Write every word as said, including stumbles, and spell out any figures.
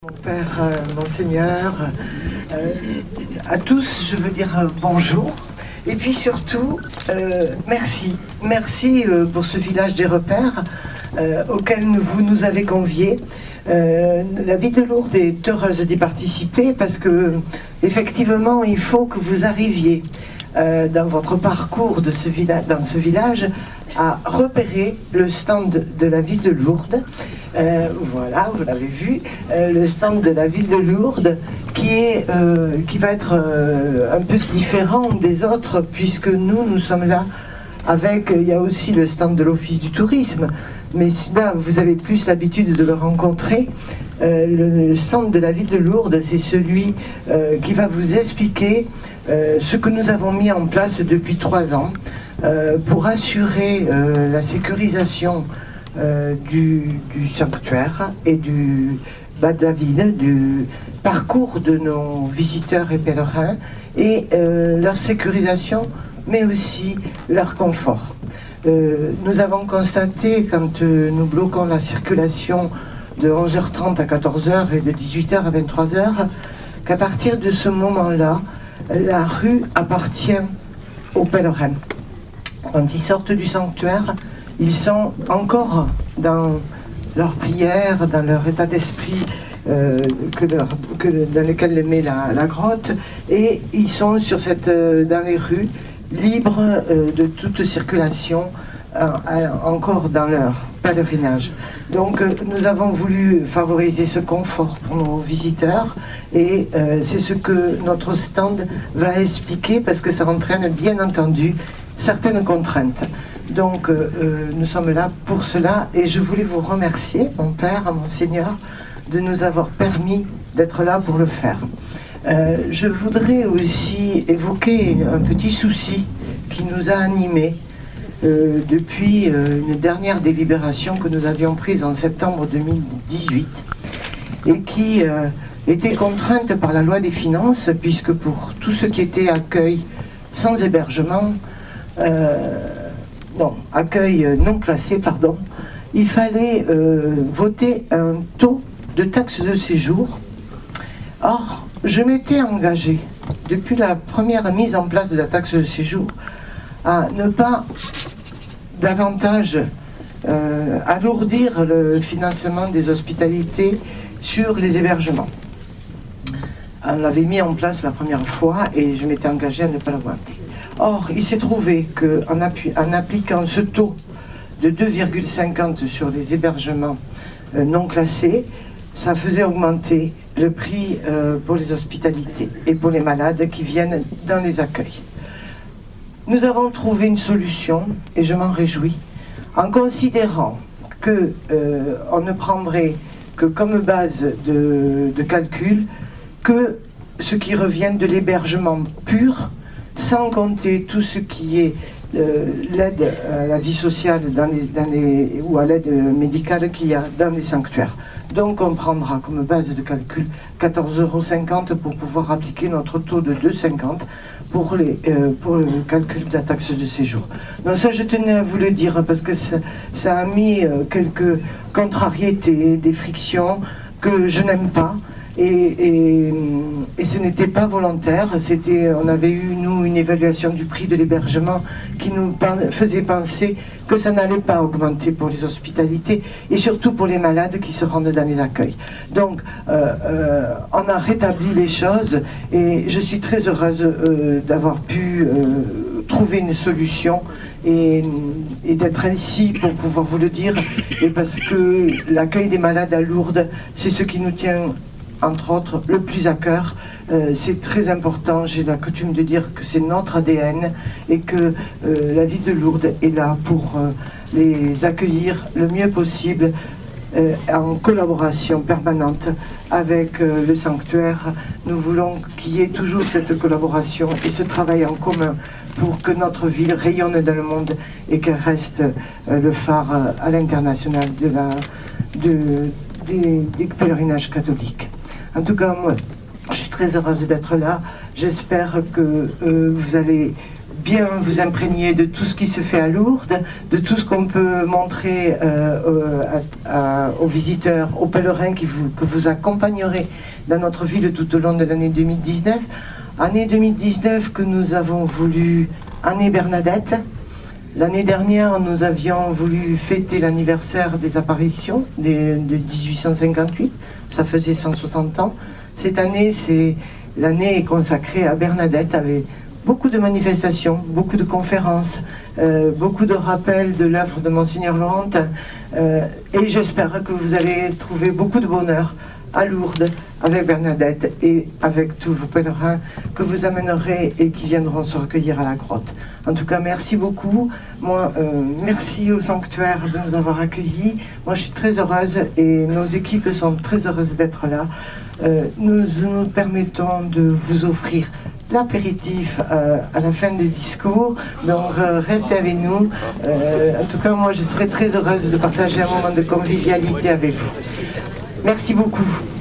Mon père, euh, monseigneur, euh, à tous, je veux dire euh, bonjour. Et puis surtout, euh, merci. Merci euh, pour ce village des repères euh, auquel nous, vous nous avez conviés. Euh, la ville de Lourdes est heureuse d'y participer parce que, effectivement, il faut que vous arriviez euh, dans votre parcours de ce village, dans ce village à repérer le stand de la ville de Lourdes. Euh, voilà, vous l'avez vu, euh, le stand de la ville de Lourdes qui, est, euh, qui va être euh, un peu différent des autres puisque nous, nous sommes là avec, il y a aussi le stand de l'Office du tourisme, mais là, vous avez plus l'habitude de le rencontrer. Euh, le, le stand de la ville de Lourdes, c'est celui euh, qui va vous expliquer euh, ce que nous avons mis en place depuis trois ans euh, pour assurer euh, la sécurisation Euh, du, du sanctuaire et du bas de la ville, du parcours de nos visiteurs et pèlerins et euh, leur sécurisation, mais aussi leur confort. Euh, nous avons constaté, quand euh, nous bloquons la circulation de onze heures trente à quatorze heures et de dix-huit heures à vingt-trois heures, qu'à partir de ce moment-là, la rue appartient aux pèlerins. Quand ils sortent du sanctuaire, ils sont encore dans leur prière, dans leur état d'esprit euh, que leur, que, dans lequel les met la, la grotte, et ils sont sur cette, euh, dans les rues, libres euh, de toute circulation, euh, encore dans leur pèlerinage. Donc euh, nous avons voulu favoriser ce confort pour nos visiteurs, et euh, c'est ce que notre stand va expliquer, parce que ça entraîne bien entendu certaines contraintes. Donc euh, nous sommes là pour cela, et je voulais vous remercier, mon père, monseigneur, de nous avoir permis d'être là pour le faire. Euh, je voudrais aussi évoquer un petit souci qui nous a animés euh, depuis euh, une dernière délibération que nous avions prise en septembre deux mille dix-huit et qui euh, était contrainte par la loi des finances, puisque pour tout ce qui était accueil sans hébergement, euh, non, accueil non classé, pardon, il fallait euh, voter un taux de taxe de séjour. Or, je m'étais engagée, depuis la première mise en place de la taxe de séjour, à ne pas davantage euh, alourdir le financement des hospitalités sur les hébergements. On l'avait mis en place la première fois et je m'étais engagée à ne pas l'augmenter. Or, il s'est trouvé qu'en en appliquant ce taux de deux virgule cinquante sur les hébergements euh, non classés, ça faisait augmenter le prix euh, pour les hospitalités et pour les malades qui viennent dans les accueils. Nous avons trouvé une solution, et je m'en réjouis, en considérant qu'on euh, ne prendrait que comme base de, de calcul que ce qui revient de l'hébergement pur, sans compter tout ce qui est euh, l'aide à la vie sociale dans les, dans les, ou à l'aide médicale qu'il y a dans les sanctuaires. Donc on prendra comme base de calcul quatorze euros cinquante pour pouvoir appliquer notre taux de deux virgule cinquante pour, les, euh, pour le calcul de la taxe de séjour. Donc ça, je tenais à vous le dire parce que ça, ça a mis euh, quelques contrariétés, des frictions que je n'aime pas. Et, et, et ce n'était pas volontaire, c'était, on avait eu, nous, une évaluation du prix de l'hébergement qui nous faisait penser que ça n'allait pas augmenter pour les hospitalités et surtout pour les malades qui se rendent dans les accueils. Donc, euh, euh, on a rétabli les choses et je suis très heureuse euh, d'avoir pu euh, trouver une solution et, et d'être ici pour pouvoir vous le dire, et parce que l'accueil des malades à Lourdes, c'est ce qui nous tient entre autres, le plus à cœur. Euh, c'est très important, j'ai la coutume de dire que c'est notre A D N et que euh, la ville de Lourdes est là pour euh, les accueillir le mieux possible euh, en collaboration permanente avec euh, le sanctuaire. Nous voulons qu'il y ait toujours cette collaboration et ce travail en commun pour que notre ville rayonne dans le monde et qu'elle reste euh, le phare euh, à l'international de la, de, des, des pèlerinages catholiques. En tout cas, moi, je suis très heureuse d'être là. J'espère que euh, vous allez bien vous imprégner de tout ce qui se fait à Lourdes, de tout ce qu'on peut montrer euh, à, à, aux visiteurs, aux pèlerins qui vous, que vous accompagnerez dans notre ville tout au long de l'année deux mille dix-neuf. Année deux mille dix-neuf que nous avons voulu année Bernadette. L'année dernière, nous avions voulu fêter l'anniversaire des apparitions de, de mille huit cent cinquante-huit. Ça faisait cent soixante ans. Cette année, c'est l'année consacrée à Bernadette, avec beaucoup de manifestations, beaucoup de conférences, euh, beaucoup de rappels de l'œuvre de Monseigneur Laurent. Euh, et j'espère que vous allez trouver beaucoup de bonheur à Lourdes avec Bernadette et avec tous vos pèlerins que vous amènerez et qui viendront se recueillir à la grotte. En tout cas, merci beaucoup. Moi, euh, merci au sanctuaire de nous avoir accueillis. Moi, je suis très heureuse et nos équipes sont très heureuses d'être là. Euh, nous nous permettons de vous offrir l'apéritif euh, à la fin du discours, donc euh, restez avec nous. Euh, en tout cas, moi, je serai très heureuse de partager un moment de convivialité avec vous. Merci beaucoup.